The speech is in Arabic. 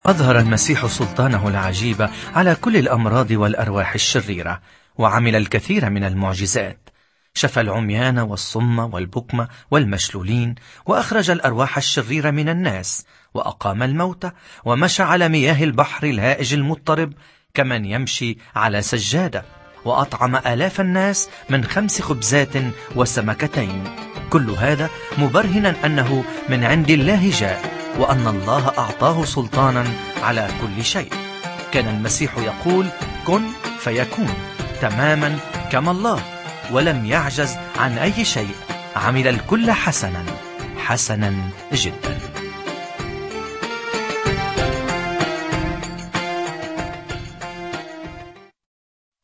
أظهر المسيح سلطانه العجيب على كل الأمراض والأرواح الشريرة، وعمل الكثير من المعجزات. شفى العميان والصم والبكم والمشلولين، وأخرج الأرواح الشريرة من الناس، وأقام الموتى، ومشى على مياه البحر الهائج المضطرب كمن يمشي على سجادة، وأطعم آلاف الناس من 5 خبزات وسمكتين. كل هذا مبرهنا أنه من عند الله جاء، وأن الله أعطاه سلطانا على كل شيء. كان المسيح يقول كن فيكون تماما كما الله، ولم يعجز عن أي شيء، عمل الكل حسنا جدا.